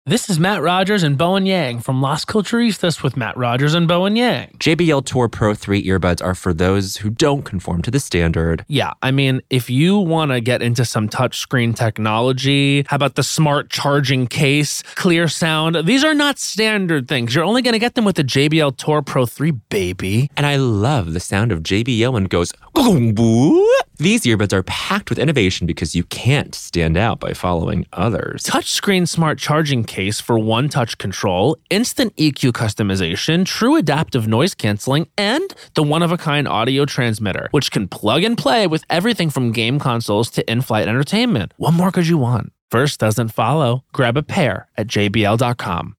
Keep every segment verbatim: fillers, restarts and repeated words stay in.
This is Matt Rogers and Bowen Yang from Las Culturistas with Matt Rogers and Bowen Yang. J B L Tour Pro three earbuds are for those who don't conform to the standard. Yeah, I mean, if you want to get into some touchscreen technology, how about the smart charging case, clear sound? These are not standard things. You're only going to get them with the J B L Tour Pro three, baby. And I love the sound of J B L when it goes, "Gong-boo." These earbuds are packed with innovation because you can't stand out by following others. Touchscreen smart charging case for one-touch control, instant E Q customization, true adaptive noise canceling, and the one-of-a-kind audio transmitter, which can plug and play with everything from game consoles to in-flight entertainment. What more could you want? First doesn't follow. Grab a pair at J B L dot com.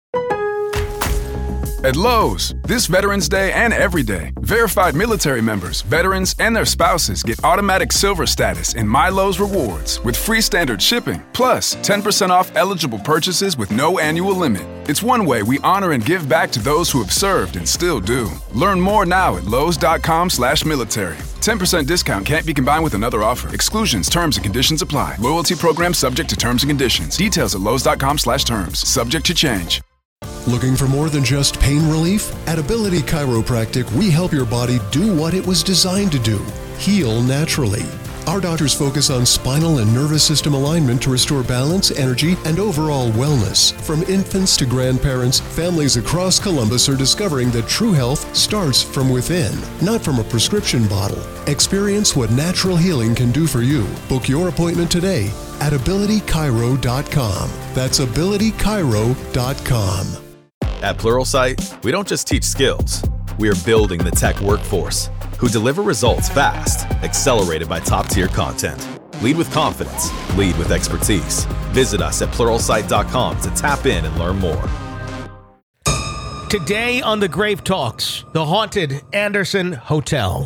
At Lowe's, this Veterans Day and every day, verified military members, veterans, and their spouses get automatic silver status in My Lowe's Rewards with free standard shipping, plus ten percent off eligible purchases with no annual limit. It's one way we honor and give back to those who have served and still do. Learn more now at lowes dot com slash military. ten percent discount can't be combined with another offer. Exclusions, terms, and conditions apply. Loyalty program subject to terms and conditions. Details at lowes dot com slash terms. Subject to change. Looking for more than just pain relief? At Ability Chiropractic, we help your body do what it was designed to do, heal naturally. Our doctors focus on spinal and nervous system alignment to restore balance, energy, and overall wellness. From infants to grandparents, families across Columbus are discovering that true health starts from within, not from a prescription bottle. Experience what natural healing can do for you. Book your appointment today at ability chiro dot com. That's ability chiro dot com. At Pluralsight, we don't just teach skills. We are building the tech workforce who deliver results fast, accelerated by top-tier content. Lead with confidence. Lead with expertise. Visit us at pluralsight dot com to tap in and learn more. Today on The Grave Talks, the haunted Anderson Hotel.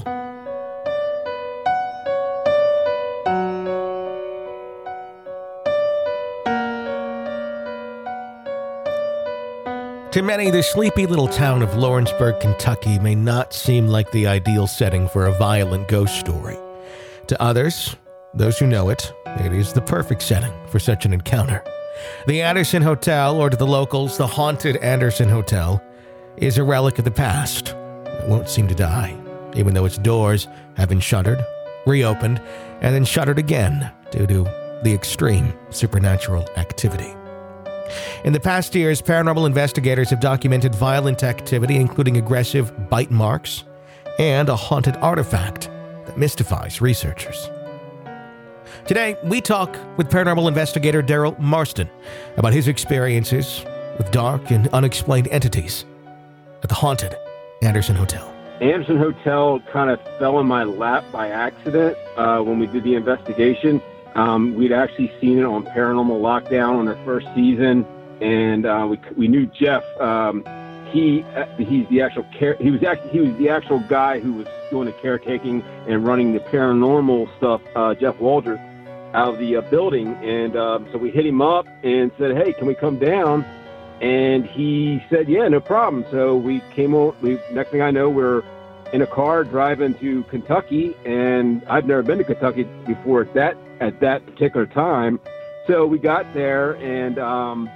To many, the sleepy little town of Lawrenceburg, Kentucky may not seem like the ideal setting for a violent ghost story. To others, those who know it, it is the perfect setting for such an encounter. The Anderson Hotel, or to the locals, the haunted Anderson Hotel, is a relic of the past. It won't seem to die, even though its doors have been shuttered, reopened, and then shuttered again due to the extreme supernatural activity. In the past years, paranormal investigators have documented violent activity, including aggressive bite marks and a haunted artifact that mystifies researchers. Today, we talk with paranormal investigator Daryl Marston about his experiences with dark and unexplained entities at the haunted Anderson Hotel. Anderson Hotel kind of fell in my lap by accident uh, when we did the investigation. Um, we'd actually seen it on Paranormal Lockdown on their first season, and uh, we we knew Jeff. Um, he uh, he's the actual care. He was actually he was the actual guy who was doing the caretaking and running the paranormal stuff. Uh, Jeff Waldrop out of the uh, building, and um, so we hit him up and said, "Hey, can we come down?" And he said, "Yeah, no problem." So we came over. We next thing I know, we're in a car driving to Kentucky, and I've never been to Kentucky before at that at that particular time. So we got there, and um,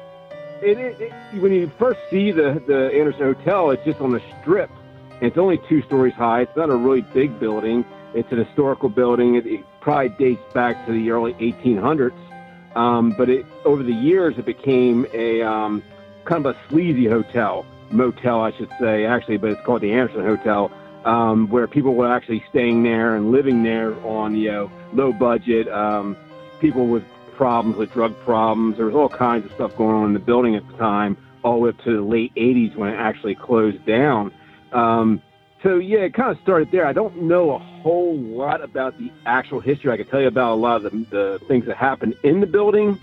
it, it, it, when you first see the, the Anderson Hotel, it's just on the strip. And it's only two stories high. It's not a really big building. It's an historical building. It, it probably dates back to the early eighteen hundreds. Um, but it, over the years, it became a um, kind of a sleazy hotel. Motel, I should say, actually, but it's called the Anderson Hotel, um, where people were actually staying there and living there on, you know, low budget, um, people with problems, with drug problems. There was all kinds of stuff going on in the building at the time, all the way up to the late eighties when it actually closed down. Um, so, yeah, it kind of started there. I don't know a whole lot about the actual history. I can tell you about a lot of the, the things that happened in the building,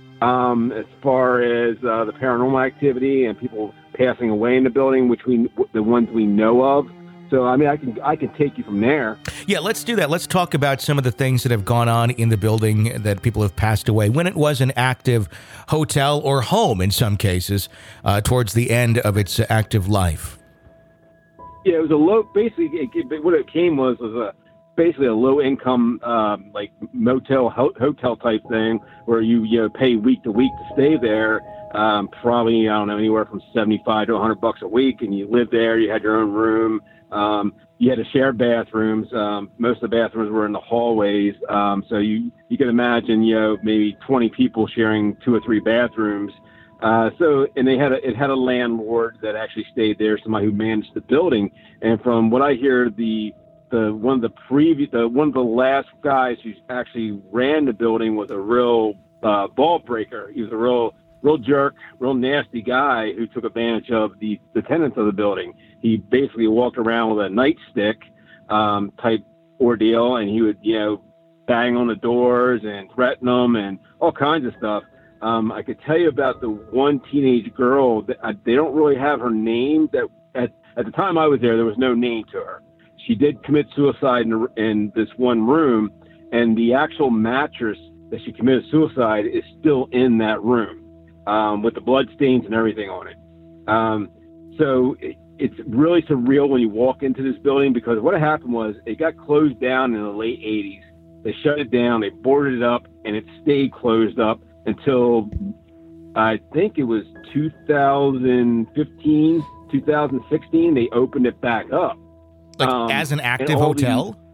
um, as far as uh, the paranormal activity and people passing away in the building, which we the ones we know of. So, I mean, I can I can take you from there. Yeah, let's do that. Let's talk about some of the things that have gone on in the building that people have passed away when it was an active hotel or home in some cases uh, towards the end of its active life. Yeah, it was a low. Basically, it, it, what it came was was a basically a low income um, like motel ho- hotel type thing where you you know pay week to week to stay there. um, probably, I don't know, anywhere from seventy-five to one hundred bucks a week. And you lived there, you had your own room. Um, you had to share bathrooms. Um, most of the bathrooms were in the hallways. Um, so you, you can imagine, you know, maybe twenty people sharing two or three bathrooms. Uh, so, and they had a, it had a landlord that actually stayed there, somebody who managed the building. And from what I hear, the, the, one of the previous, the, one of the last guys who actually ran the building was a real, uh, ball breaker. He was a real, real jerk, real nasty guy who took advantage of the, the tenants of the building. He basically walked around with a nightstick, um, type ordeal, and he would, you know, bang on the doors and threaten them and all kinds of stuff. Um, I could tell you about the one teenage girl that I, they don't really have her name. That at, at the time I was there, there was no name to her. She did commit suicide in, in this one room, and the actual mattress that she committed suicide is still in that room, um, with the blood stains and everything on it. Um, so it, it's really surreal when you walk into this building, because what happened was it got closed down in the late eighties. They shut it down, they boarded it up, and it stayed closed up until I think it was two thousand fifteen, two thousand sixteen, they opened it back up. Like um, as an active hotel? These,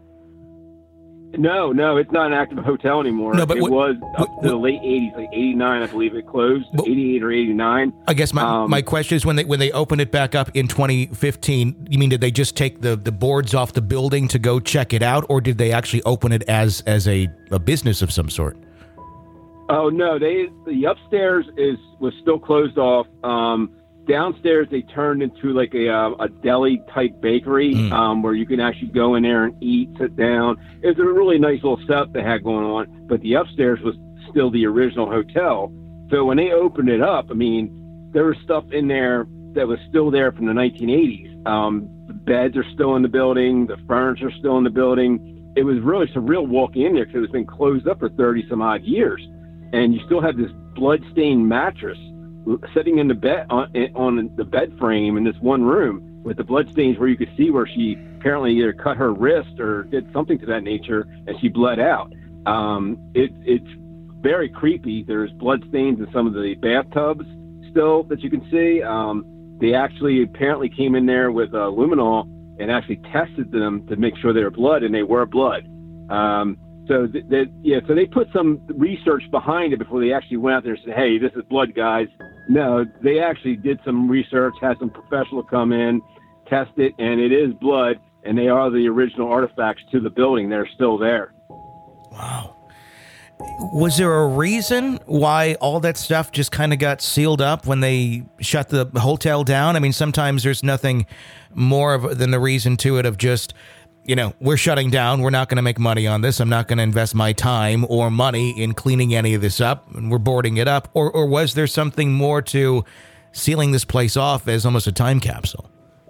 no, no, it's not an active hotel anymore. No, but it what, was up what, to the late eighties, like eighty-nine, I believe it closed, but, eighty-eight or eighty-nine. I guess my, um, my question is, when they when they opened it back up in twenty fifteen, you mean did they just take the, the boards off the building to go check it out, or did they actually open it as as a, a business of some sort? Oh no, they the upstairs is was still closed off. Um, downstairs they turned into like a uh, a deli type bakery, mm. um, where you can actually go in there and eat, sit down. It's a really nice little setup they had going on. But the upstairs was still the original hotel. So when they opened it up, I mean, there was stuff in there that was still there from the nineteen eighties. Um, the beds are still in the building. The furniture is still in the building. It was really surreal walking in there because it was been closed up for thirty some odd years. And you still have this blood-stained mattress sitting in the bed on, on the bed frame in this one room with the blood stains, where you could see where she apparently either cut her wrist or did something to that nature, and she bled out. Um, it, it's very creepy. There's blood stains in some of the bathtubs still that you can see. Um, they actually apparently came in there with uh, luminol and actually tested them to make sure they were blood, and they were blood. Um, So that, that yeah, so they put some research behind it before they actually went out there and said, "Hey, this is blood, guys." No, they actually did some research, had some professional come in, test it, and it is blood, and they are the original artifacts to the building. They're still there. Wow. Was there a reason why all that stuff just kind of got sealed up when they shut the hotel down? I mean, sometimes there's nothing more of than the reason to it of just, you know, we're shutting down. We're not going to make money on this. I'm not going to invest my time or money in cleaning any of this up, and we're boarding it up. Or, or was there something more to sealing this place off as almost a time capsule?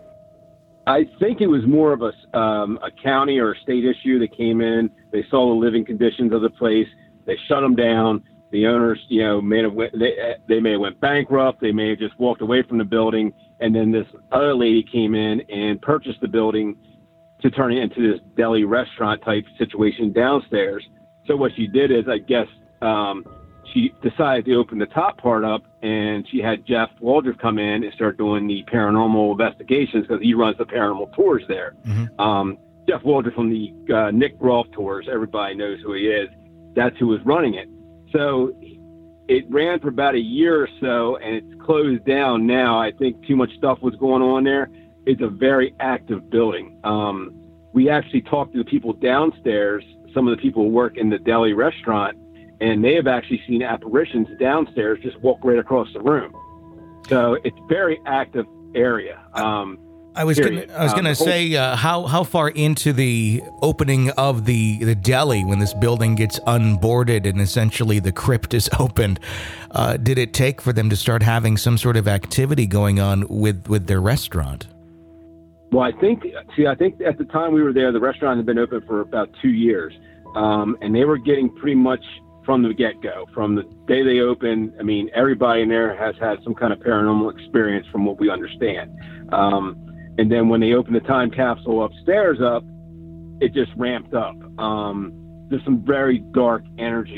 I think it was more of a, um, a county or a state issue that came in. They saw the living conditions of the place. They shut them down. The owners, you know, may have went, they, they may have went bankrupt. They may have just walked away from the building. And then this other lady came in and purchased the building to turn it into this deli restaurant type situation downstairs. So what she did is, I guess, um, she decided to open the top part up, and she had Jeff Waldrop come in and start doing the paranormal investigations, because he runs the paranormal tours there. Mm-hmm. Um, Jeff Waldrop from the uh, Nick Groff tours, everybody knows who he is. That's who was running it. So it ran for about a year or so, and it's closed down now. I think too much stuff was going on there. It's a very active building. Um, we actually talked to the people downstairs, some of the people who work in the deli restaurant, and they have actually seen apparitions downstairs just walk right across the room. So it's a very active area. Um, I was gonna, I was going to um, say, uh, how how far into the opening of the, the deli, when this building gets unboarded and essentially the crypt is opened, uh, did it take for them to start having some sort of activity going on with, with their restaurant? Well, I think, see, I think at the time we were there, the restaurant had been open for about two years, um, and they were getting pretty much from the get-go, from the day they opened. I mean, everybody in there has had some kind of paranormal experience from what we understand. Um, and then when they opened the time capsule upstairs up, it just ramped up. Um, there's some very dark energy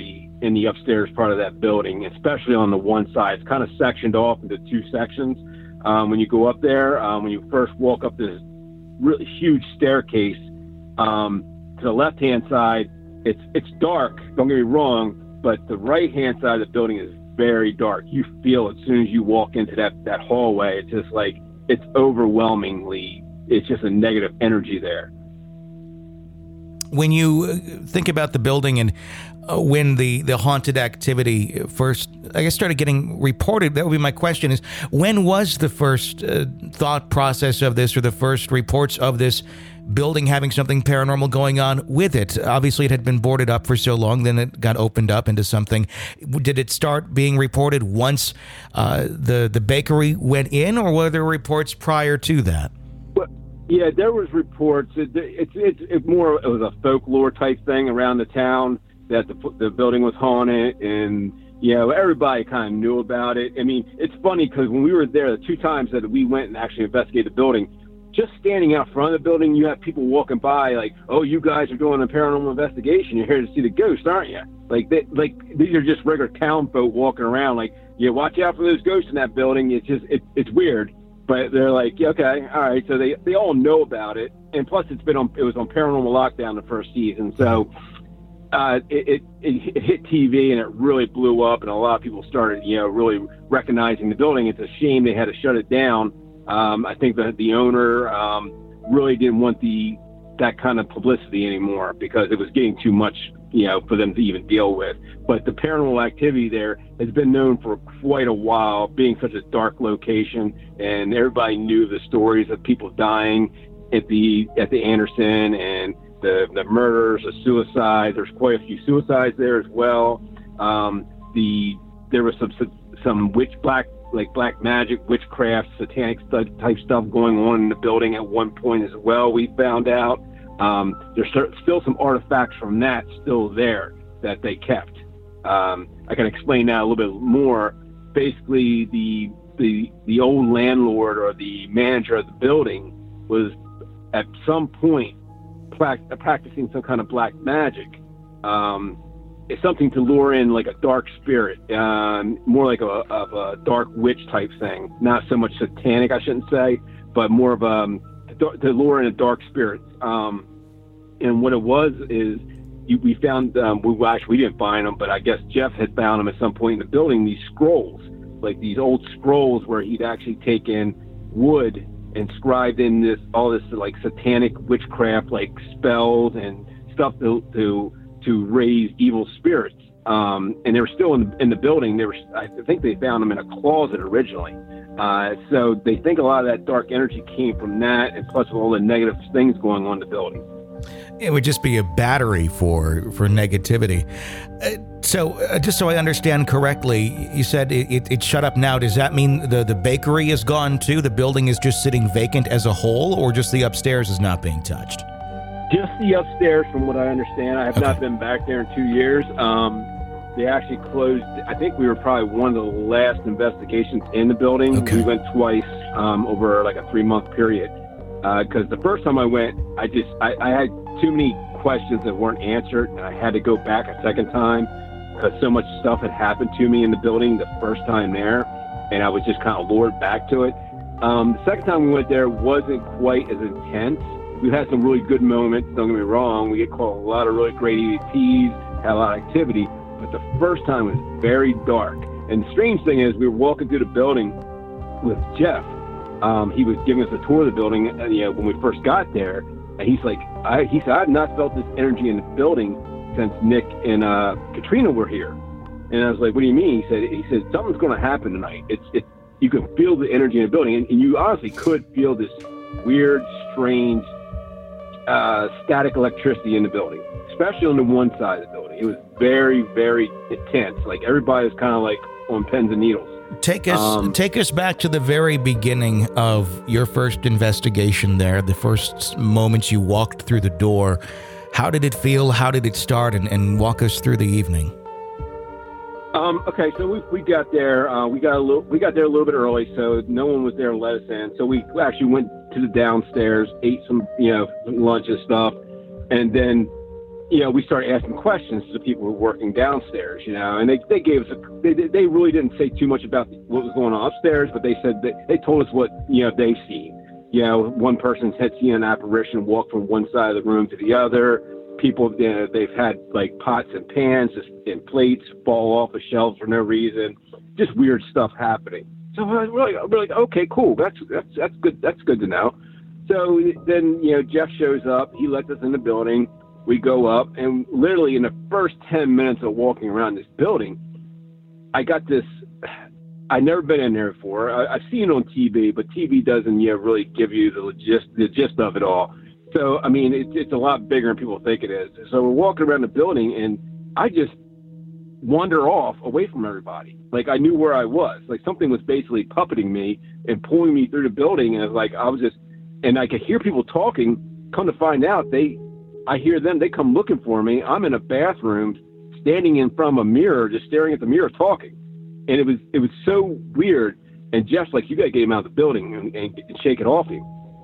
in the upstairs part of that building, especially on the one side. It's kind of sectioned off into two sections. Um, when you go up there, um, when you first walk up this really huge staircase, um, to the left-hand side, it's it's dark, don't get me wrong, but the right-hand side of the building is very dark. You feel it as soon as you walk into that, that hallway. It's just like, it's overwhelmingly, it's just a negative energy there. When you think about the building and uh, when the, the haunted activity first, I guess, started getting reported, that would be my question is, when was the first uh, thought process of this or the first reports of this building having something paranormal going on with it? Obviously, it had been boarded up for so long, then it got opened up into something. Did it start being reported once uh, the, the bakery went in, or were there reports prior to that? Yeah, there was reports. It, it's it's it more it was a folklore type thing around the town that the the building was haunted, and you know everybody kind of knew about it. I mean, it's funny because when we were there, the two times that we went and actually investigated the building, just standing out front of the building, you have people walking by like, "Oh, you guys are doing a paranormal investigation. You're here to see the ghost, aren't you?" Like they like these are just regular town folk walking around. Like, yeah, watch out for those ghosts in that building. It's just it, it's weird. But they're like, yeah, okay, all right. So they, they all know about it, and plus it's been on. It was on Paranormal Lockdown the first season, so uh, it, it it hit T V and it really blew up, and a lot of people started, you know, really recognizing the building. It's a shame they had to shut it down. Um, I think that the owner um, really didn't want the that kind of publicity anymore because it was getting too much, you know, for them to even deal with. But the paranormal activity there has been known for quite a while, being such a dark location, and everybody knew the stories of people dying at the at the Anderson and the the murders, the suicides. There's quite a few suicides there as well. Um, the there was some some witch black like black magic, witchcraft, satanic st- type stuff going on in the building at one point as well. We found out. Um, there's still some artifacts from that still there that they kept. Um, I can explain that a little bit more. Basically, the the the old landlord or the manager of the building was at some point pra- practicing some kind of black magic. Um, it's something to lure in like a dark spirit, um, more like a, of a dark witch type thing. Not so much satanic, I shouldn't say, but more of a to lure in a dark spirit. Um, and what it was is you, we found, um, we well, actually we didn't find them, but I guess Jeff had found them at some point in the building, these scrolls, like these old scrolls where he'd actually taken wood and scribed in this, all this like satanic witchcraft, like spells and stuff to, to, to raise evil spirits. Um, and they were still in the, in the building. They were, I think they found them in a closet originally. Uh, so they think a lot of that dark energy came from that, and plus all the negative things going on in the building. It would just be a battery for for negativity. Uh, so uh, just so I understand correctly, you said it, it, it shut up now. Does that mean the, the bakery is gone too? The building is just sitting vacant as a whole, or just the upstairs is not being touched? Just the upstairs, from what I understand. I have Okay. not been back there in two years. Um, They actually closed. I think we were probably one of the last investigations in the building. Okay. We went twice um, over like a three month period. Because uh, the first time I went, I just I, I had too many questions that weren't answered, and I had to go back a second time because so much stuff had happened to me in the building the first time there, and I was just kind of lured back to it. Um, the second time we went there wasn't quite as intense. We had some really good moments. Don't get me wrong. We get called a lot of really great E V Ps, had a lot of activity. But the first time was very dark. And the strange thing is, we were walking through the building with Jeff. Um, he was giving us a tour of the building, uh, you know, when we first got there. And he's like, I, he said, I have not felt this energy in the building since Nick and uh, Katrina were here. And I was like, what do you mean? He said, he said, something's going to happen tonight. It's, it, you can feel the energy in the building. And, and you honestly could feel this weird, strange, uh, static electricity in the building, especially on the one side of the building. It was very, very intense. Like everybody was kind of like on pins and needles. Take us Um, take us back to the very beginning of your first investigation there, the first moments you walked through the door. How did it feel? How did it start? And, and walk us through the evening. Um, okay, so we we got there. Uh, we got a little. We got there a little bit early, so no one was there to let us in. So we actually went to the downstairs, ate some, you know, lunch and stuff, and then you know, we started asking questions to the people who were working downstairs, you know, and they, they gave us a, they, they really didn't say too much about what was going on upstairs, but they said that they told us what, you know, they've seen. You know, one person had seen an apparition walk from one side of the room to the other. People, you know, they've had like pots and pans and plates fall off the shelves for no reason. Just weird stuff happening. So we're like, we're like, okay, cool. That's that's that's good. That's good to know. So then, you know, Jeff shows up. He lets us in the building. We go up, and literally in the first ten minutes of walking around this building, I got this. I've never been in there before. I, I've seen it on T V, but T V doesn't, you know, really give you the gist, the gist of it all. So, I mean, it's it's a lot bigger than people think it is. So we're walking around the building, and I just wander off away from everybody. Like, I knew where I was. Like, something was basically puppeting me and pulling me through the building, and it was like I was just, and I could hear people talking. Come to find out, they, I hear them. They come looking for me. I'm in a bathroom, standing in front of a mirror, just staring at the mirror, talking. And it was it was so weird. And Jeff's like, you got to get him out of the building and, and, and shake it off him.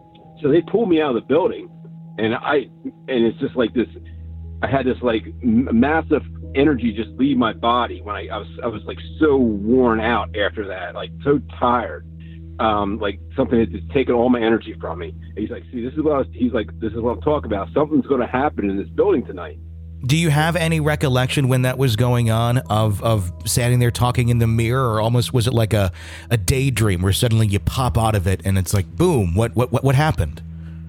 So they pulled me out of the building, and I and it's just like this. I had this like m- massive energy just leave my body when I, I was I was like so worn out after that, like so tired, um, like something had just taken all my energy from me. And he's like, see, this is what I was, he's like, this is what I'm talking about. Something's going to happen in this building tonight. Do you have any recollection when that was going on of, of standing there talking in the mirror, or almost was it like a, a daydream where suddenly you pop out of it and it's like, boom, what what what, what happened?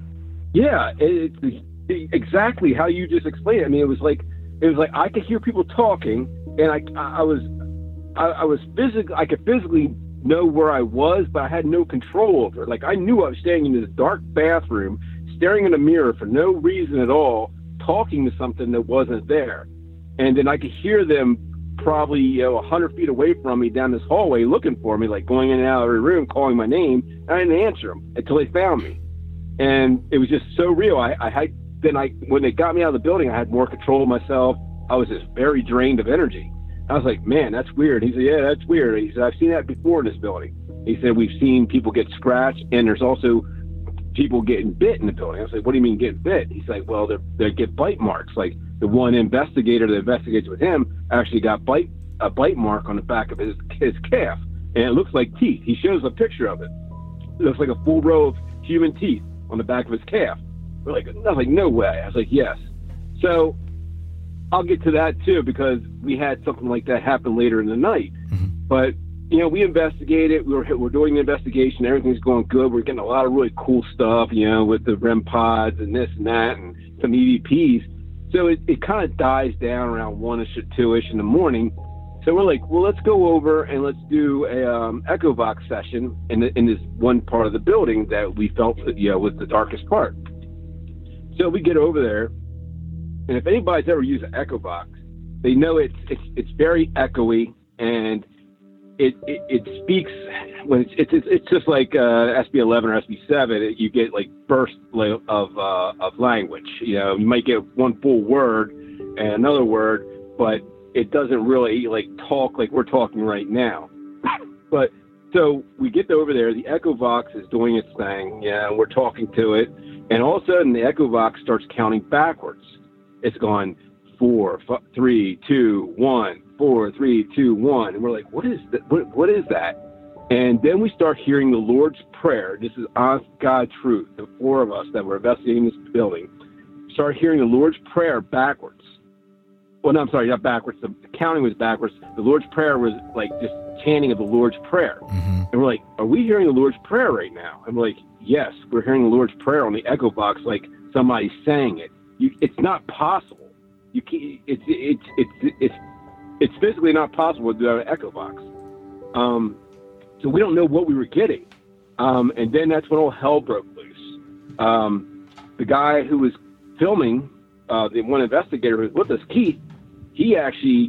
Yeah, it, it, exactly how you just explained it. I mean, it was like, it was like I could hear people talking, and I I was I, I was physically I could physically know where I was, but I had no control over it. Like, I knew I was standing in this dark bathroom, staring in a mirror for no reason at all, talking to something that wasn't there. And then I could hear them probably, you know, a hundred feet away from me down this hallway looking for me, like going in and out of the room, calling my name. And I didn't answer them until they found me. And it was just so real. I, I had, then I, when they got me out of the building, I had more control of myself. I was just very drained of energy. I was like, man, that's weird. He said, yeah, that's weird. He said, I've seen that before in this building. He said, we've seen people get scratched, and there's also people getting bit in the building. I was like, what do you mean getting bit? He's like, well, they get bite marks. Like, the one investigator that investigates with him actually got bite a bite mark on the back of his his calf, and it looks like teeth. He shows a picture of it. It looks like a full row of human teeth on the back of his calf. We're like, I was like, no way. I was like, yes. So I'll get to that too, because we had something like that happen later in the night. Mm-hmm. But you know, we investigated, we were, we're doing the investigation, everything's going good. We're getting a lot of really cool stuff, you know, with the R E M pods and this and that and some E V Ps. So it, it kind of dies down around one-ish or two-ish in the morning. So we're like, well, let's go over and let's do a um, EchoVox session in, the, in this one part of the building that we felt, you know, was the darkest part. So we get over there, and if anybody's ever used an EchoVox, they know it's it's it's very echoey, and It, it it speaks when it's it's it's just like uh, S B eleven or S B seven. It, you get like bursts of uh, of language. You know, you might get one full word and another word, but it doesn't really like talk like we're talking right now. But so we get over there. The EchoVox is doing its thing. Yeah, and we're talking to it, and all of a sudden the EchoVox starts counting backwards. It's going four, f- three, two, one. Four, three, two, one, and we're like, what is that? What, what is that? And then we start hearing the Lord's Prayer. This is honest God truth. The four of us that were investigating this building started hearing the Lord's Prayer backwards. Well, no, I'm sorry, not backwards. The, the counting was backwards. The Lord's Prayer was like just chanting of the Lord's Prayer. Mm-hmm. And we're like, are we hearing the Lord's Prayer right now? And we're like, yes, we're hearing the Lord's Prayer on the EchoVox, like somebody's saying it. You, it's not possible. You can't. It's it's it's it's. it's It's physically not possible to do an EchoVox. Um, so we don't know what we were getting. Um, and then that's when all hell broke loose. Um, the guy who was filming, uh, the one investigator who was with us, Keith, he actually,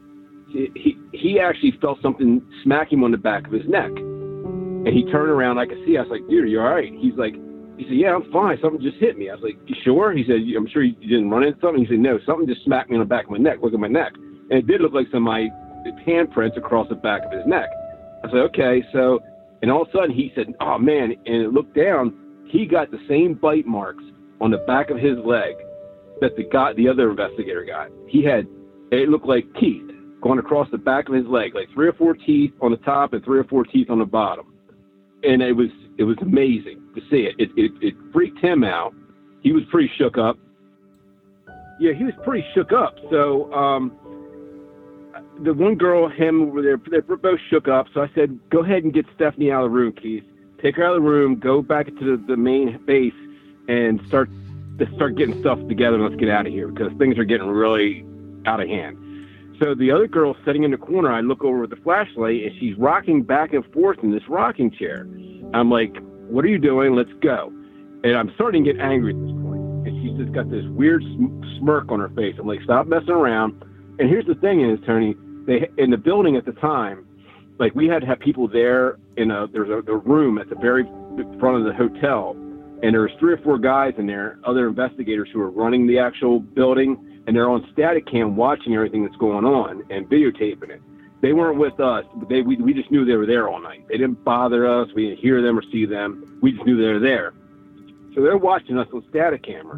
he, he actually felt something smack him on the back of his neck. And he turned around, I could see, I was like, dude, are you all right? He's like, he said, yeah, I'm fine. Something just hit me. I was like, you sure? He said, I'm sure you didn't run into something. He said, no, something just smacked me on the back of my neck. Look at my neck. And it did look like some of my handprints across the back of his neck. I said, okay. So, and all of a sudden he said, oh man. And it looked down, he got the same bite marks on the back of his leg that the guy, the other investigator got. He had, it looked like teeth going across the back of his leg, like three or four teeth on the top and three or four teeth on the bottom. And it was it was amazing to see it. It, it, it freaked him out. He was pretty shook up. Yeah, he was pretty shook up. So um, the one girl, him, they were both shook up. So I said, go ahead and get Stephanie out of the room, Keith. Take her out of the room, go back to the, the main base, and start start getting stuff together, and let's get out of here because things are getting really out of hand. So the other girl sitting in the corner, I look over with the flashlight, and she's rocking back and forth in this rocking chair. I'm like, what are you doing? Let's go. And I'm starting to get angry at this point. And she's just got this weird smirk on her face. I'm like, stop messing around. And here's the thing is, Tony, they in the building at the time, like we had to have people there in a, there's a, a room at the very front of the hotel. And there was three or four guys in there, other investigators who were running the actual building, and they're on static cam watching everything that's going on and videotaping it. They weren't with us, but they we, we just knew they were there all night. They didn't bother us. We didn't hear them or see them. We just knew they were there. So they're watching us on static camera.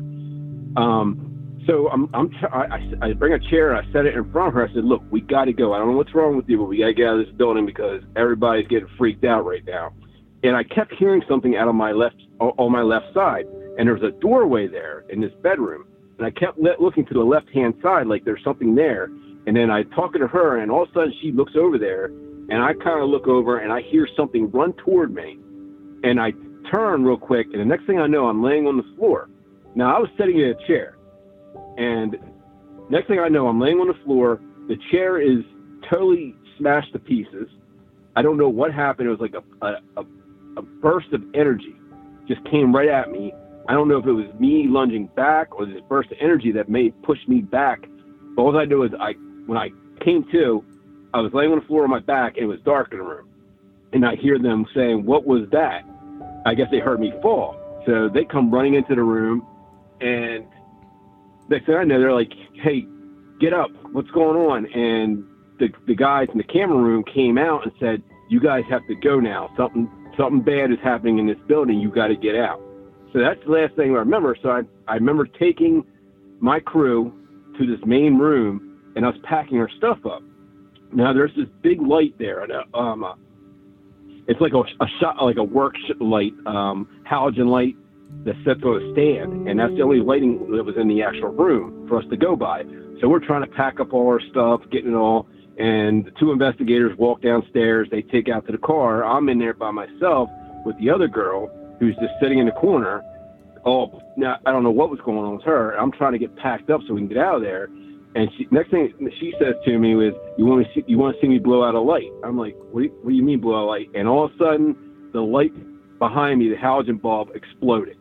Um, so I'm, I'm I, I bring a chair, I set it in front of her. I said, look, we got to go. I don't know what's wrong with you, but we got to get out of this building because everybody's getting freaked out right now. And I kept hearing something out of my left, on my left side. And there was a doorway there in this bedroom. And I kept le- looking to the left-hand side like there's something there. And then I talking to her, and all of a sudden she looks over there. And I kind of look over, and I hear something run toward me. And I turn real quick, and the next thing I know, I'm laying on the floor. Now, I was sitting in a chair. And next thing I know, I'm laying on the floor. The chair is totally smashed to pieces. I don't know what happened. It was like a, a, a a burst of energy just came right at me. I don't know if it was me lunging back or this burst of energy that may push me back. But all I know is I, when I came to, I was laying on the floor on my back and it was dark in the room. And I hear them saying, what was that? I guess they heard me fall. So they come running into the room, and next thing I know, they're like, hey, get up. What's going on? And the, the guys in the camera room came out and said, you guys have to go now. Something Something bad is happening in this building. You got to get out. So that's the last thing I remember. So I, I remember taking my crew to this main room, and us packing our stuff up. Now there's this big light there. And a, um, a, it's like a, a shot, like a work light, um, halogen light that sits on a stand, and that's the only lighting that was in the actual room for us to go by. So we're trying to pack up all our stuff, getting it all. And the two investigators walk downstairs. They take out to the car. I'm in there by myself with the other girl who's just sitting in the corner. Oh, now I don't know what was going on with her. I'm trying to get packed up so we can get out of there. And she, next thing she says to me was, "You want to see? You want to see me blow out a light?" I'm like, "What do you, what do you mean blow out a light?" And all of a sudden, the light behind me, the halogen bulb, exploded.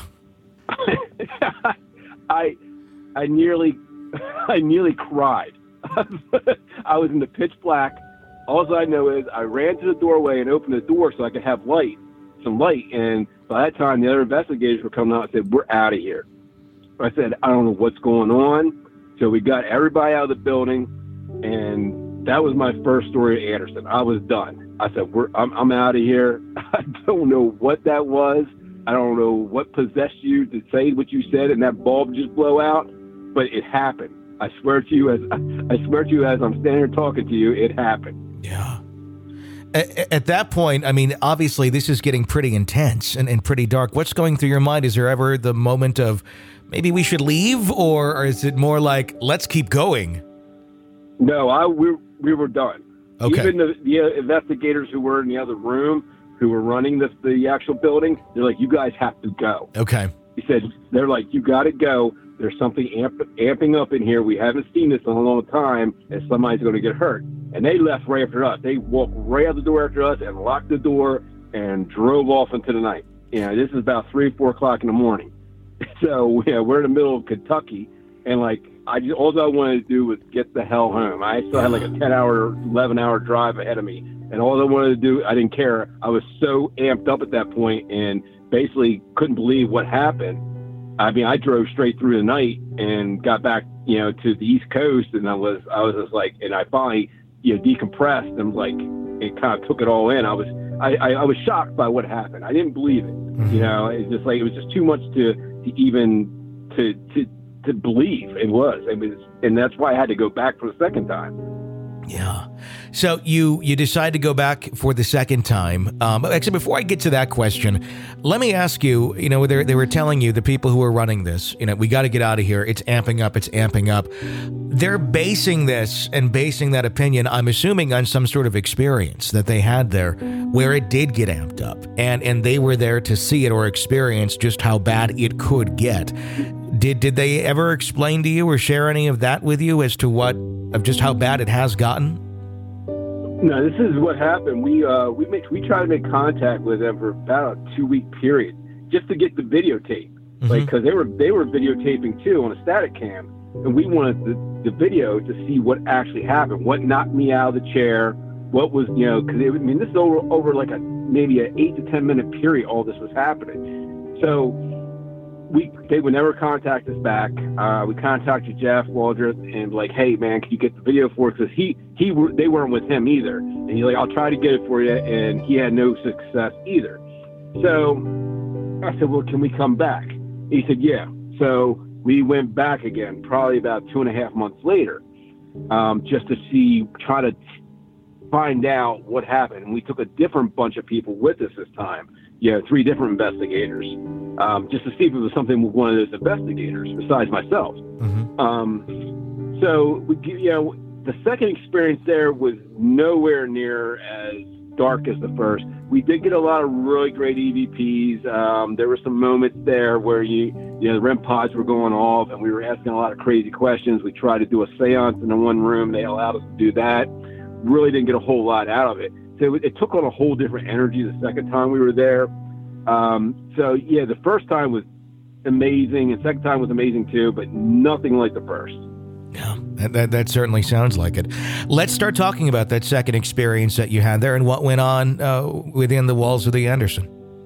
I, I nearly, I nearly cried. I was in the pitch black. All I know is I ran to the doorway and opened the door so I could have light, some light. And by that time, the other investigators were coming out and said, we're out of here. I said, I don't know what's going on. So we got everybody out of the building. And that was my first story at Anderson. I was done. I said, we're, I'm, I'm out of here. I don't know what that was. I don't know what possessed you to say what you said and that bulb just blow out, but it happened. I swear to you, as I swear to you, as I'm standing here talking to you, it happened. Yeah. At, at that point, I mean, obviously, this is getting pretty intense and, and pretty dark. What's going through your mind? Is there ever the moment of maybe we should leave, or, or is it more like let's keep going? No, I we we were done. Okay. Even the, the investigators who were in the other room, who were running the the actual building, they're like, you guys have to go. Okay. He said, they're like, you got to go. There's something amp, amping up in here. We haven't seen this in a long time, and somebody's going to get hurt. And they left right after us. They walked right out the door after us and locked the door and drove off into the night. You know, this is about three, four o'clock in the morning. So yeah, we're in the middle of Kentucky, and like I just all I wanted to do was get the hell home. I still had like a ten-hour, eleven-hour drive ahead of me, and all I wanted to do, I didn't care. I was so amped up at that point, and basically couldn't believe what happened. I mean, I drove straight through the night and got back, you know, to the East Coast, and I was, I was just like, and I finally, you know, decompressed and like, it kind of took it all in. I was, I, I, I was shocked by what happened. I didn't believe it. Mm-hmm. You know, it's just like it was just too much to, to even to to to believe it was. It was, and that's why I had to go back for the second time. Yeah. So you you decide to go back for the second time. Um, actually, before I get to that question, let me ask you, you know, they they were telling you, the people who are running this, you know, we got to get out of here. It's amping up. It's amping up. They're basing this and basing that opinion, I'm assuming, on some sort of experience that they had there where it did get amped up. And, and they were there to see it or experience just how bad it could get. Did did they ever explain to you or share any of that with you as to what, of just how bad it has gotten? No, this is what happened. We uh, we make we tried to make contact with them for about a two week period just to get the videotape, mm-hmm. like because they were they were videotaping too on a static cam, and we wanted the, the video to see what actually happened, what knocked me out of the chair, what was you know because I mean this is over over like a maybe an eight to ten minute period. All this was happening, so. We, they would never contact us back. Uh, we contacted Jeff Waldrop and like, hey man, can you get the video for it? Because he, he, they weren't with him either. And he's like, I'll try to get it for you. And he had no success either. So I said, well, can we come back? He said, yeah. So we went back again, probably about two and a half months later, um, just to see, try to find out what happened. And we took a different bunch of people with us this time. Yeah, three different investigators, um, just to see if it was something with one of those investigators besides myself. Mm-hmm. Um, so, we, you know, the second experience there was nowhere near as dark as the first. We did get a lot of really great E V Ps. Um, there were some moments there where you, you know, the R E M pods were going off, and we were asking a lot of crazy questions. We tried to do a seance in the one room; they allowed us to do that. Really didn't get a whole lot out of it. So it took on a whole different energy the second time we were there. Um, so, yeah, the first time was amazing, and second time was amazing too, but nothing like the first. Yeah, that, that, that certainly sounds like it. Let's start talking about that second experience that you had there and what went on uh, within the walls of the Anderson.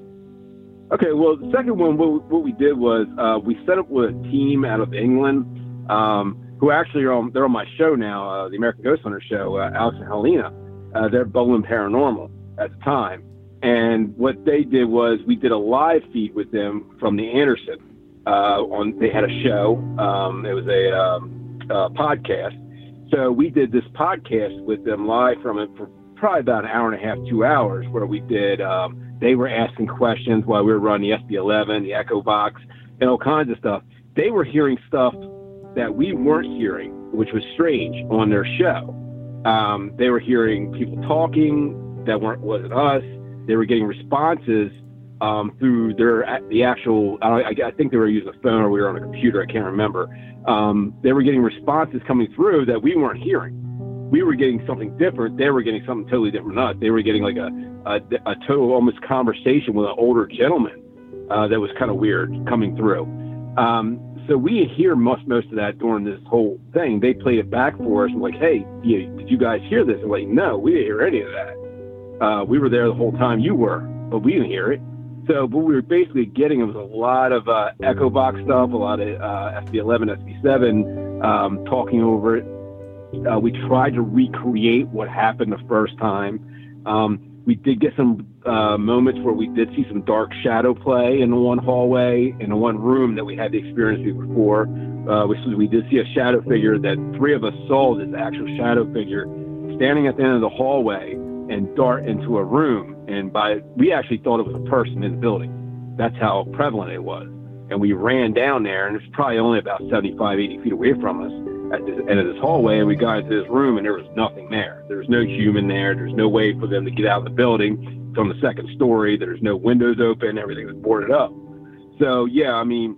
Okay, well, the second one, what, what we did was uh, we set up with a team out of England um, who actually are on, they're on my show now, uh, the American Ghost Hunter show, uh, Alex and Helena. Uh, they're Bowling Paranormal at the time. And what they did was we did a live feed with them from the Anderson. Uh, on They had a show. Um, it was a um, uh, podcast. So we did this podcast with them live from it for probably about an hour and a half, two hours, where we did, um, they were asking questions while we were running the S B eleven, the Echo Box, and all kinds of stuff. They were hearing stuff that we weren't hearing, which was strange on their show. Um, they were hearing people talking that weren't wasn't us. They were getting responses um, through their the actual. I, I think they were using a phone or we were on a computer. I can't remember. Um, they were getting responses coming through that we weren't hearing. We were getting something different. They were getting something totally different from us. They were getting like a a, a total almost conversation with an older gentleman uh, that was kind of weird coming through. Um, So we hear most most of that during this whole thing. They played it back for us and like, hey, you, did you guys hear this? And like, no, we didn't hear any of that. Uh, we were there the whole time you were, but we didn't hear it. So what we were basically getting was a lot of uh, Echo Box stuff, a lot of uh, S B eleven, S B seven, um, talking over it. Uh, we tried to recreate what happened the first time. Um, we did get some uh, moments where we did see some dark shadow play in the one hallway, in the one room that we had the experience before. Uh, we, we did see a shadow figure that three of us saw this actual shadow figure standing at the end of the hallway and dart into a room. And by we actually thought it was a person in the building. That's how prevalent it was. And we ran down there, and it's probably only about seventy-five, eighty feet away from us at the end of this hallway, and we got into this room, and there was nothing there. There was no human there. There's no way for them to get out of the building. It's on the second story. There's no windows open. Everything was boarded up. So, yeah, I mean,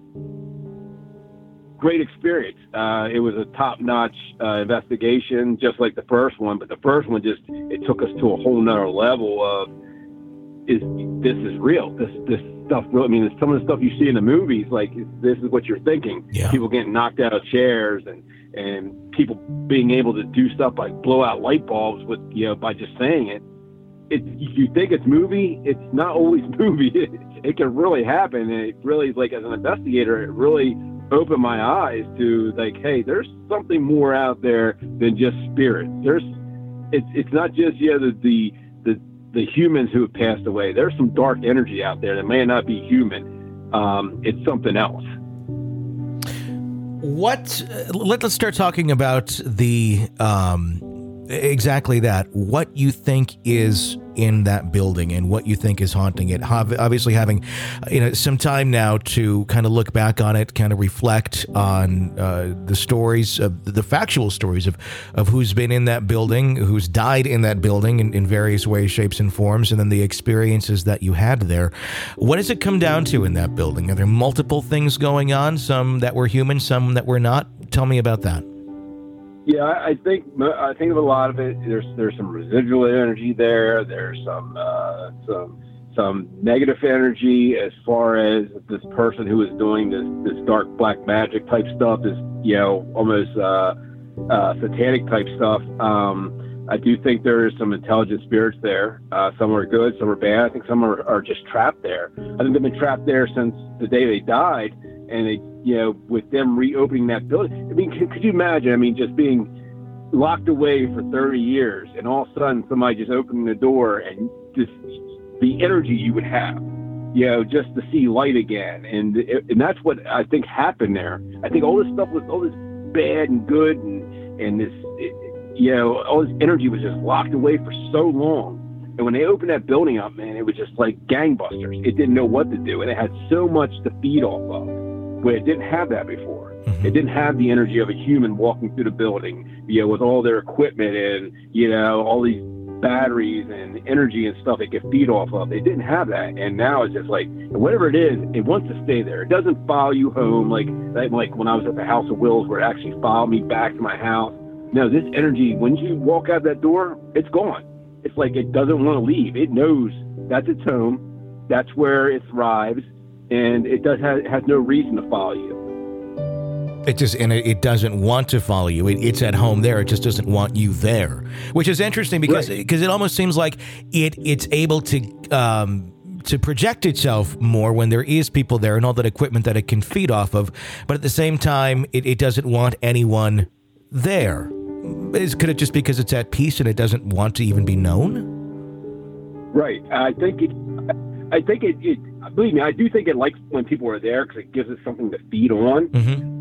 great experience. Uh, it was a top-notch uh, investigation, just like the first one, but the first one just, it took us to a whole nother level of, is this is real. This this stuff real. I mean, some of the stuff you see in the movies, like, this is what you're thinking. Yeah. People getting knocked out of chairs and, and people being able to do stuff like blow out light bulbs with, you know, by just saying it. It, you think it's movie, it's not always movie. It, it can really happen. And it really, like, as an investigator, it really opened my eyes to, like, hey, there's something more out there than just spirits. There's, it's it's not just, you know, the, the, the, the humans who have passed away. There's some dark energy out there that may not be human. Um, it's something else. What? Uh, let, let's start talking about the um, exactly that. What you think is in that building and what you think is haunting it. Obviously, having you know some time now to kind of look back on it, kind of reflect on uh, the stories, of the factual stories of of who's been in that building, who's died in that building in, in various ways, shapes, and forms, and then the experiences that you had there. What does it come down to in that building? Are there multiple things going on? Some that were human, some that were not. Tell me about that. Yeah, I think I think of a lot of it. There's there's some residual energy there. There's some uh, some some negative energy as far as this person who is doing this this dark black magic type stuff. Is you know almost uh, uh, satanic type stuff. Um, I do think there is some intelligent spirits there. Uh, some are good, some are bad. I think some are, are just trapped there. I think they've been trapped there since the day they died. And they, you know, with them reopening that building, I mean, could, could you imagine? I mean, just being locked away for thirty years, and all of a sudden somebody just opening the door, and just the energy you would have, you know, just to see light again, and it, and that's what I think happened there. I think all this stuff was all this bad and good, and and this, it, you know, all this energy was just locked away for so long. And when they opened that building up, man, it was just like gangbusters. It didn't know what to do, and it had so much to feed off of. Where it didn't have that before. Mm-hmm. It didn't have the energy of a human walking through the building, you know, with all their equipment and, you know, all these batteries and energy and stuff it could feed off of. It didn't have that. And now it's just like, whatever it is, it wants to stay there. It doesn't follow you home like, like when I was at the House of Wills, where it actually followed me back to my house. No, this energy, when you walk out that door, it's gone. It's like it doesn't want to leave. It knows that's its home. That's where it thrives. And it does have, has no reason to follow you. It just and it, it doesn't want to follow you. It, it's at home there. It just doesn't want you there, which is interesting because because right. it almost seems like it it's able to um, to project itself more when there is people there and all that equipment that it can feed off of. But at the same time, it, it doesn't want anyone there. Is, could it just because it's at peace and it doesn't want to even be known? Right. I think it. I think it. it Believe me, I do think it likes when people are there because it gives it something to feed on. Mm-hmm.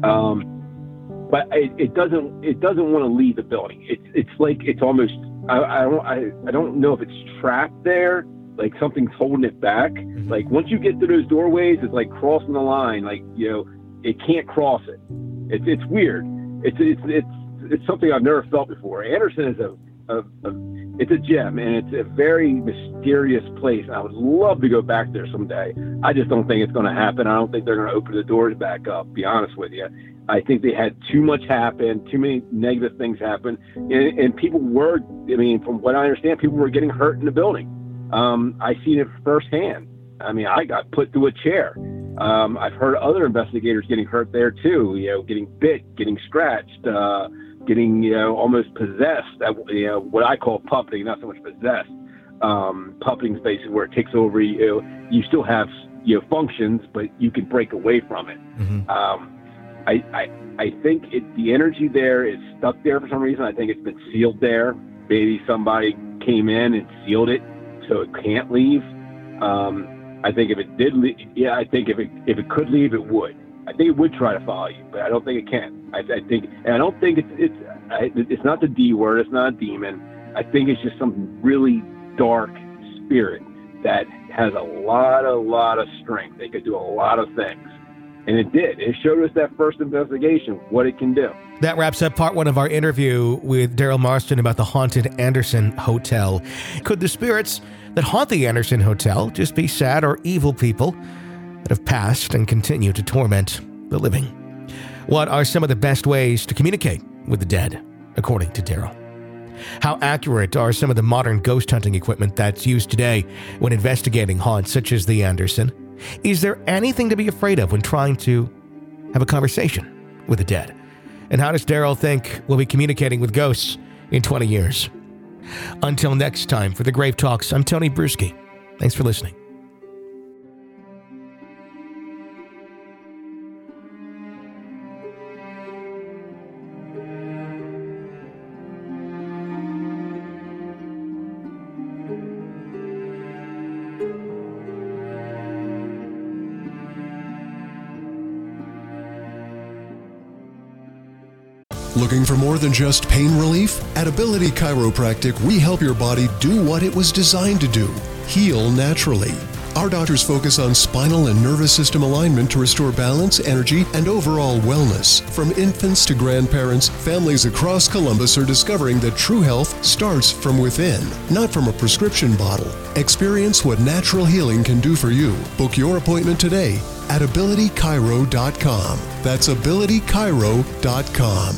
Um, but it, it doesn't. It doesn't want to leave the building. It's. It's like it's almost. I, I don't. I, I don't know if it's trapped there. Like something's holding it back. Mm-hmm. Like once you get through those doorways, it's like crossing the line. Like you know, it can't cross it. It's. It's weird. It's. It's. It's. It's something I've never felt before. Anderson is a. A, a, it's a gem, and it's a very mysterious place. I would love to go back there someday. I just don't think it's going to happen. I don't think they're going to open the doors back up, be honest with you. I think they had too much happen, too many negative things happen, and, and people were, I mean, from what I understand, people were getting hurt in the building. Um, I seen it firsthand. I mean, I got put through a chair. Um, I've heard other investigators getting hurt there too, you know, getting bit, getting scratched, uh, getting, you know, almost possessed, you know, what I call puppeting, not so much possessed. Um, puppeting is basically where it takes over you. You still have, you know, functions, but you can break away from it. Mm-hmm. Um, I, I, I think it, the energy there is stuck there for some reason. I think it's been sealed there. Maybe somebody came in and sealed it so it can't leave. Um, I think if it did leave, yeah, I think if it, if it could leave, it would. I think it would try to follow you, but I don't think it can. I, I think, and I don't think it's it's I, it's not the D word. It's not a demon. I think it's just some really dark spirit that has a lot, a lot of strength. They could do a lot of things, and it did. It showed us that first investigation what it can do. That wraps up part one of our interview with Daryl Marston about the haunted Anderson Hotel. Could the spirits that haunt the Anderson Hotel just be sad or evil people that have passed and continue to torment the living? What are some of the best ways to communicate with the dead, according to Daryl? How accurate are some of the modern ghost hunting equipment that's used today when investigating haunts such as the Anderson? Is there anything to be afraid of when trying to have a conversation with the dead? And how does Daryl think we'll be communicating with ghosts in twenty years? Until next time, for the Grave Talks, I'm Tony Bruschi. Thanks for listening. Looking for more than just pain relief? At Ability Chiropractic, we help your body do what it was designed to do, heal naturally. Our doctors focus on spinal and nervous system alignment to restore balance, energy, and overall wellness. From infants to grandparents, families across Columbus are discovering that true health starts from within, not from a prescription bottle. Experience what natural healing can do for you. Book your appointment today at ability chiro dot com. That's ability chiro dot com.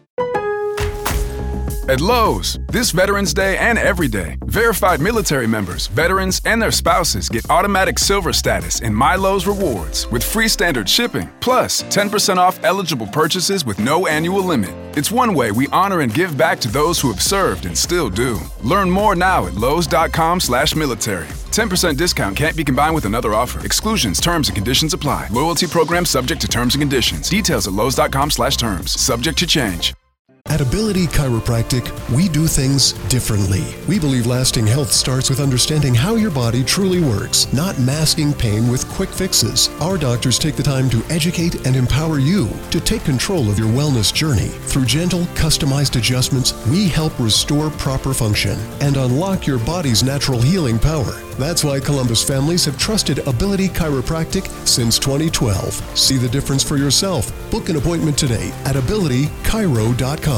At Lowe's, this Veterans Day and every day, verified military members, veterans, and their spouses get automatic silver status in My Lowe's Rewards with free standard shipping, plus ten percent off eligible purchases with no annual limit. It's one way we honor and give back to those who have served and still do. Learn more now at lowes dot com slash military. ten percent discount can't be combined with another offer. Exclusions, terms, and conditions apply. Loyalty program subject to terms and conditions. Details at lowes dot com slash terms. Subject to change. At Ability Chiropractic, we do things differently. We believe lasting health starts with understanding how your body truly works, not masking pain with quick fixes. Our doctors take the time to educate and empower you to take control of your wellness journey. Through gentle, customized adjustments, we help restore proper function and unlock your body's natural healing power. That's why Columbus families have trusted Ability Chiropractic since twenty twelve. See the difference for yourself. Book an appointment today at ability chiro dot com.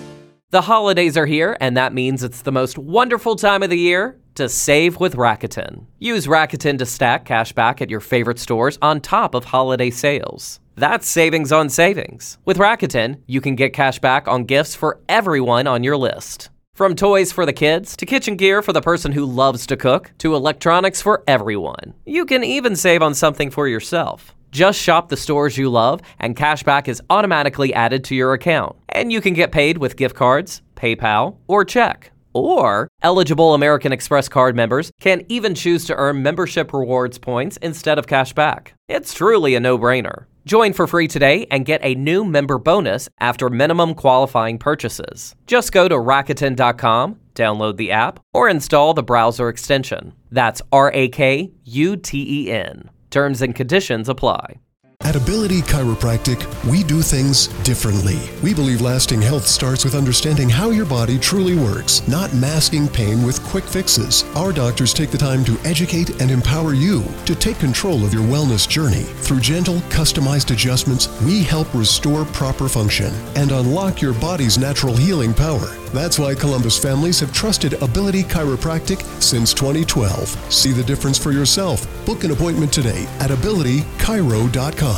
The holidays are here, and that means it's the most wonderful time of the year to save with Rakuten. Use Rakuten to stack cash back at your favorite stores on top of holiday sales. That's savings on savings. With Rakuten, you can get cash back on gifts for everyone on your list. From toys for the kids, to kitchen gear for the person who loves to cook, to electronics for everyone. You can even save on something for yourself. Just shop the stores you love, and cashback is automatically added to your account. And you can get paid with gift cards, PayPal, or check. Or, eligible American Express card members can even choose to earn membership rewards points instead of cashback. It's truly a no-brainer. Join for free today and get a new member bonus after minimum qualifying purchases. Just go to Rakuten dot com, download the app, or install the browser extension. That's R A K U T E N. Terms and conditions apply. At Ability Chiropractic, we do things differently. We believe lasting health starts with understanding how your body truly works, not masking pain with quick fixes. Our doctors take the time to educate and empower you to take control of your wellness journey. Through gentle, customized adjustments, we help restore proper function and unlock your body's natural healing power. That's why Columbus families have trusted Ability Chiropractic since twenty twelve. See the difference for yourself. Book an appointment today at ability chiro dot com.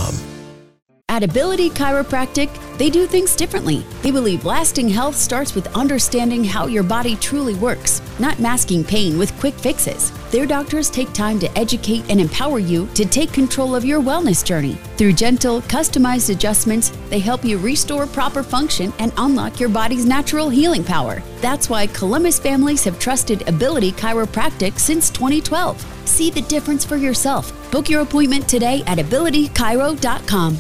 At Ability Chiropractic, they do things differently. They believe lasting health starts with understanding how your body truly works, not masking pain with quick fixes. Their doctors take time to educate and empower you to take control of your wellness journey. Through gentle, customized adjustments, they help you restore proper function and unlock your body's natural healing power. That's why Columbus families have trusted Ability Chiropractic since twenty twelve. See the difference for yourself. Book your appointment today at ability chiro dot com.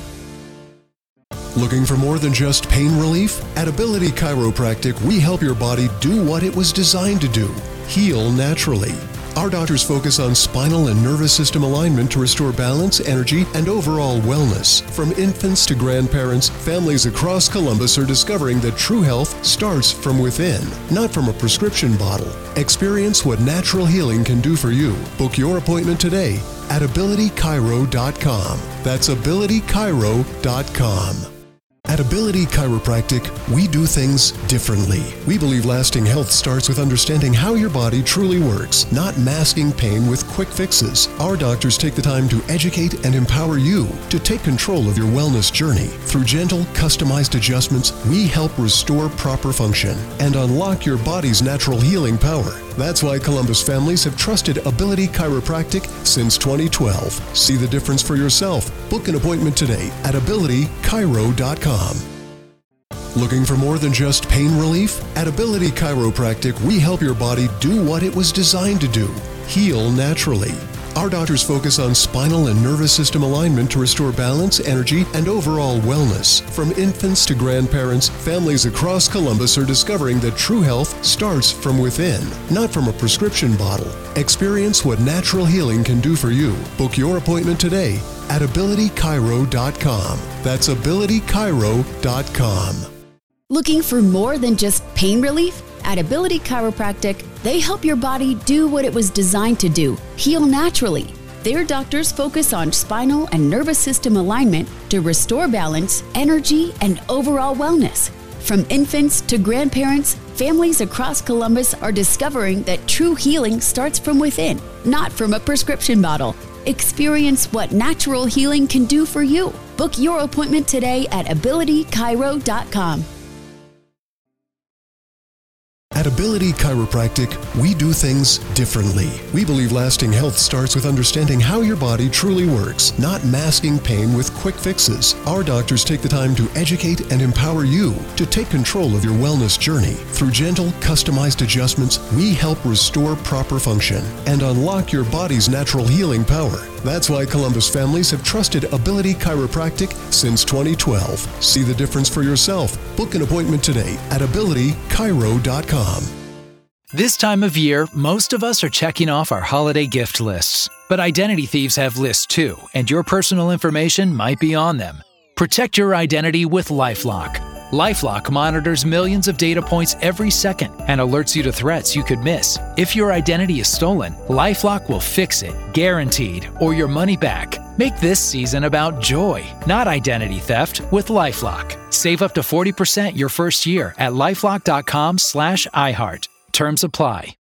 Looking for more than just pain relief? At Ability Chiropractic, we help your body do what it was designed to do, heal naturally. Our doctors focus on spinal and nervous system alignment to restore balance, energy, and overall wellness. From infants to grandparents, families across Columbus are discovering that true health starts from within, not from a prescription bottle. Experience what natural healing can do for you. Book your appointment today at ability chiro dot com. That's ability chiro dot com. At Ability Chiropractic, we do things differently. We believe lasting health starts with understanding how your body truly works, not masking pain with quick fixes. Our doctors take the time to educate and empower you to take control of your wellness journey. Through gentle, customized adjustments, we help restore proper function and unlock your body's natural healing power. That's why Columbus families have trusted Ability Chiropractic since twenty twelve. See the difference for yourself. Book an appointment today at ability chiro dot com. Looking for more than just pain relief? At Ability Chiropractic, we help your body do what it was designed to do, heal naturally. Our doctors focus on spinal and nervous system alignment to restore balance, energy, and overall wellness. From infants to grandparents, families across Columbus are discovering that true health starts from within, not from a prescription bottle. Experience what natural healing can do for you. Book your appointment today at ability chiro dot com. That's ability chiro dot com. Looking for more than just pain relief? At Ability Chiropractic, they help your body do what it was designed to do, heal naturally. Their doctors focus on spinal and nervous system alignment to restore balance, energy, and overall wellness. From infants to grandparents, families across Columbus are discovering that true healing starts from within, not from a prescription bottle. Experience what natural healing can do for you. Book your appointment today at ability chiro dot com. At Ability Chiropractic, we do things differently. We believe lasting health starts with understanding how your body truly works, not masking pain with quick fixes. Our doctors take the time to educate and empower you to take control of your wellness journey. Through gentle, customized adjustments, we help restore proper function and unlock your body's natural healing power. That's why Columbus families have trusted Ability Chiropractic since twenty twelve. See the difference for yourself. Book an appointment today at ability chiro dot com. This time of year, most of us are checking off our holiday gift lists. But identity thieves have lists too, and your personal information might be on them. Protect your identity with LifeLock. LifeLock monitors millions of data points every second and alerts you to threats you could miss. If your identity is stolen, LifeLock will fix it, guaranteed, or your money back. Make this season about joy, not identity theft, with LifeLock. Save up to forty percent your first year at LifeLock dot com slash iHeart. Terms apply.